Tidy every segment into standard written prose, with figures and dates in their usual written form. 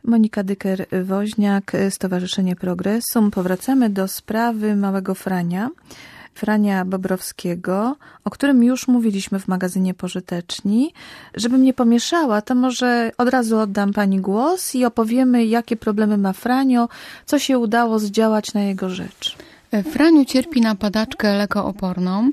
Monika Dyker-Woźniak, Stowarzyszenie Progresum. Powracamy do sprawy małego Frania, Frania Bobrowskiego, o którym już mówiliśmy w magazynie Pożyteczni. Żebym nie pomieszała, to może od razu oddam pani głos i opowiemy, jakie problemy ma Franio, co się udało zdziałać na jego rzecz. Franiu cierpi na padaczkę lekooporną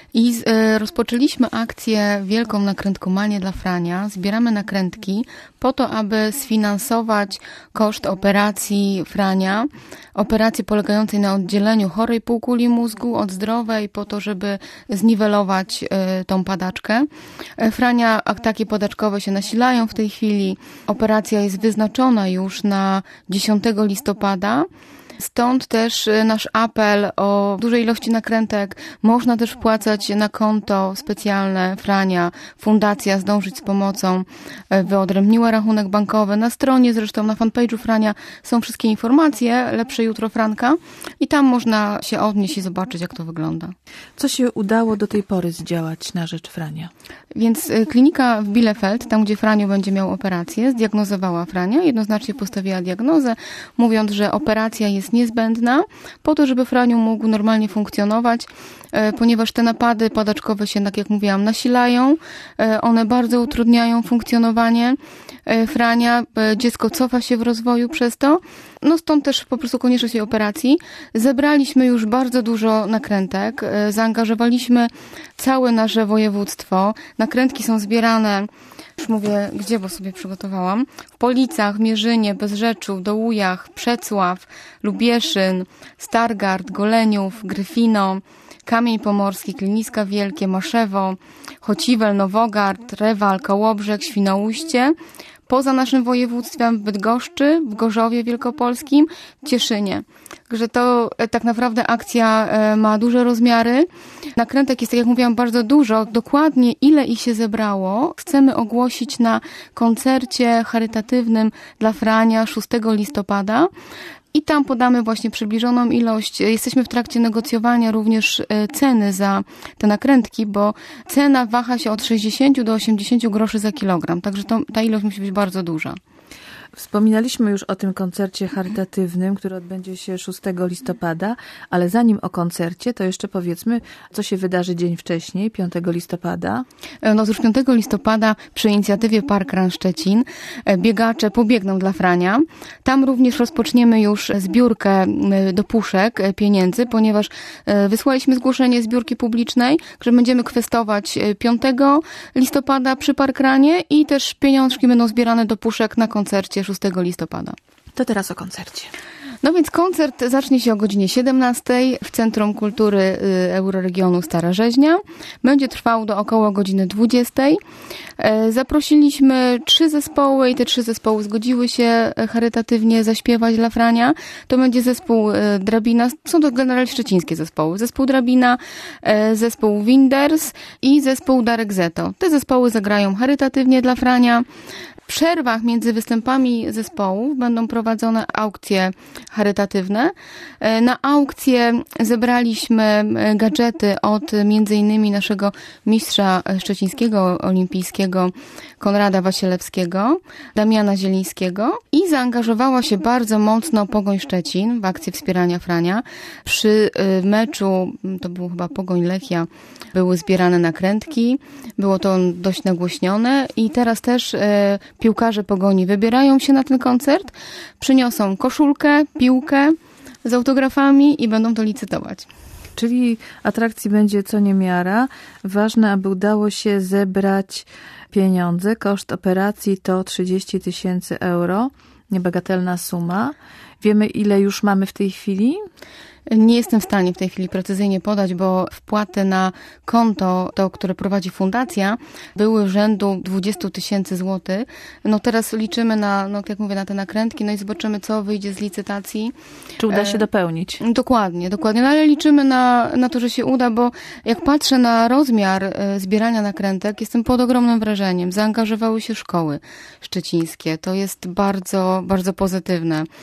i rozpoczęliśmy akcję Wielką Nakrętkomanię dla Frania. Zbieramy nakrętki po to, aby sfinansować koszt operacji Frania. Operacji polegającej na oddzieleniu chorej półkuli mózgu od zdrowej po to, żeby zniwelować tą padaczkę. Frania, ataki padaczkowe się nasilają w tej chwili. Operacja jest wyznaczona już na 10 listopada. Stąd też nasz apel o dużej ilości nakrętek. Można też wpłacać na konto specjalne Frania, Fundacja Zdążyć z Pomocą wyodrębniła rachunek bankowy. Na stronie, zresztą na fanpage'u Frania są wszystkie informacje, Lepsze Jutro Franka i tam można się odnieść i zobaczyć, jak to wygląda. Co się udało do tej pory zdziałać na rzecz Frania? Więc klinika w Bielefeld, tam gdzie Franiu będzie miał operację, zdiagnozowała Frania, jednoznacznie postawiła diagnozę, mówiąc, że operacja jest niezbędna po to, żeby Franiu mógł normalnie funkcjonować, ponieważ te napady padaczkowe się, tak jak mówiłam, nasilają, one bardzo utrudniają funkcjonowanie Frania, dziecko cofa się w rozwoju przez to, no stąd też po prostu konieczność tej operacji. Zebraliśmy już bardzo dużo nakrętek, zaangażowaliśmy całe nasze województwo, nakrętki są zbierane, już mówię gdzie, bo sobie przygotowałam, w Policach, Mierzynie, Bezrzeczu, Dołujach, Przecław, Lubieszyn, Stargard, Goleniów, Gryfino, Kamień Pomorski, Kliniska Wielkie, Maszewo, Chociwel, Nowogard, Rewal, Kołobrzeg, Świnoujście. Poza naszym województwem w Bydgoszczy, w Gorzowie Wielkopolskim, Cieszynie. Także to tak naprawdę akcja ma duże rozmiary. Nakrętek jest, tak jak mówiłam, bardzo dużo. Dokładnie ile ich się zebrało chcemy ogłosić na koncercie charytatywnym dla Frania 6 listopada. I tam podamy właśnie przybliżoną ilość. Jesteśmy w trakcie negocjowania również ceny za te nakrętki, bo cena waha się od 60 do 80 groszy za kilogram. Także ta ilość musi być bardzo duża. Wspominaliśmy już o tym koncercie charytatywnym, który odbędzie się 6 listopada, ale zanim o koncercie, to jeszcze powiedzmy, co się wydarzy dzień wcześniej, 5 listopada. No już 5 listopada przy inicjatywie Park Run Szczecin biegacze pobiegną dla Frania. Tam również rozpoczniemy już zbiórkę do puszek pieniędzy, ponieważ wysłaliśmy zgłoszenie zbiórki publicznej, że będziemy kwestować 5 listopada przy Park Runie i też pieniążki będą zbierane do puszek na koncercie 6 listopada. To teraz o koncercie. No więc koncert zacznie się o godzinie 17 w Centrum Kultury Euroregionu Stara Rzeźnia. Będzie trwał do około godziny 20. Zaprosiliśmy 3 zespoły i te 3 zespoły zgodziły się charytatywnie zaśpiewać dla Frania. To będzie zespół Drabina, są to generalnie szczecińskie zespoły. Zespół Drabina, zespół Winders i zespół Darek Zeto. Te zespoły zagrają charytatywnie dla Frania. W przerwach między występami zespołów będą prowadzone aukcje charytatywne. Na aukcję zebraliśmy gadżety od m.in. naszego mistrza szczecińskiego, olimpijskiego Konrada Wasielewskiego, Damiana Zielińskiego i zaangażowała się bardzo mocno Pogoń Szczecin w akcję wspierania Frania. Przy meczu, to był chyba Pogoń Lechia, były zbierane nakrętki, było to dość nagłośnione i teraz też piłkarze Pogoni wybierają się na ten koncert, przyniosą koszulkę, piłkę z autografami i będą to licytować. Czyli atrakcji będzie co niemiara. Ważne, aby udało się zebrać pieniądze. Koszt operacji to 30 000 euro. Niebagatelna suma. Wiemy, ile już mamy w tej chwili? Nie jestem w stanie w tej chwili precyzyjnie podać, bo wpłaty na konto, to, które prowadzi fundacja, były rzędu 20 000 złotych. No teraz liczymy na, no jak mówię, na te nakrętki, no i zobaczymy, co wyjdzie z licytacji. Czy uda się dopełnić? Dokładnie. No ale liczymy na to, że się uda, bo jak patrzę na rozmiar zbierania nakrętek, jestem pod ogromnym wrażeniem. Zaangażowały się szkoły szczecińskie. To jest bardzo, bardzo pozytywne.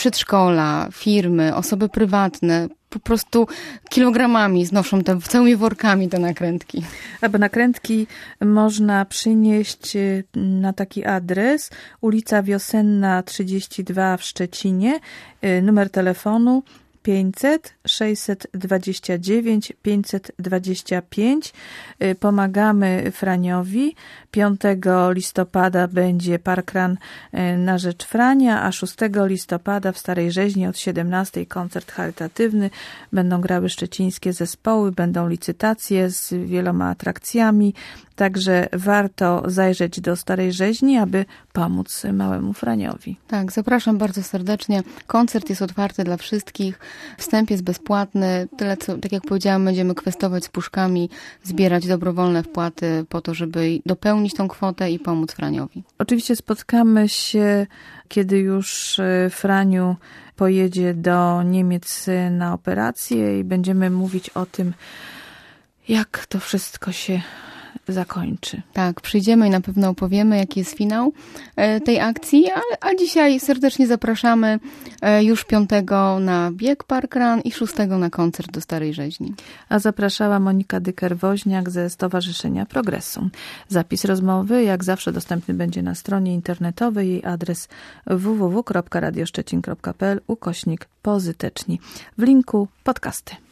przedszkola, firmy, osoby prywatne po prostu kilogramami znoszą całymi workami te nakrętki. Albo nakrętki można przynieść na taki adres: ulica Wiosenna 32 w Szczecinie, numer telefonu 500 629 525. Pomagamy Franiowi. 5 listopada będzie parkrun na rzecz Frania, a 6 listopada w Starej Rzeźni od 17 koncert charytatywny. Będą grały szczecińskie zespoły, będą licytacje z wieloma atrakcjami. Także warto zajrzeć do Starej Rzeźni, aby pomóc małemu Franiowi. Tak, zapraszam bardzo serdecznie. Koncert jest otwarty dla wszystkich. Wstęp jest bezpłatny. Tyle, co, tak jak powiedziałam, będziemy kwestować z puszkami, zbierać dobrowolne wpłaty po to, żeby dopełnić tą kwotę i pomóc Franiowi. Oczywiście spotkamy się, kiedy już Franiu pojedzie do Niemiec na operację i będziemy mówić o tym, jak to wszystko się zakończy. Tak, przyjdziemy i na pewno opowiemy, jaki jest finał tej akcji, a dzisiaj serdecznie zapraszamy już 5 na bieg parkrun i 6 na koncert do Starej Rzeźni. A zapraszała Monika Dyker-Woźniak ze Stowarzyszenia Progresum. Zapis rozmowy jak zawsze dostępny będzie na stronie internetowej. Jej adres www.radioszczecin.pl/pozyteczni. W linku podcasty.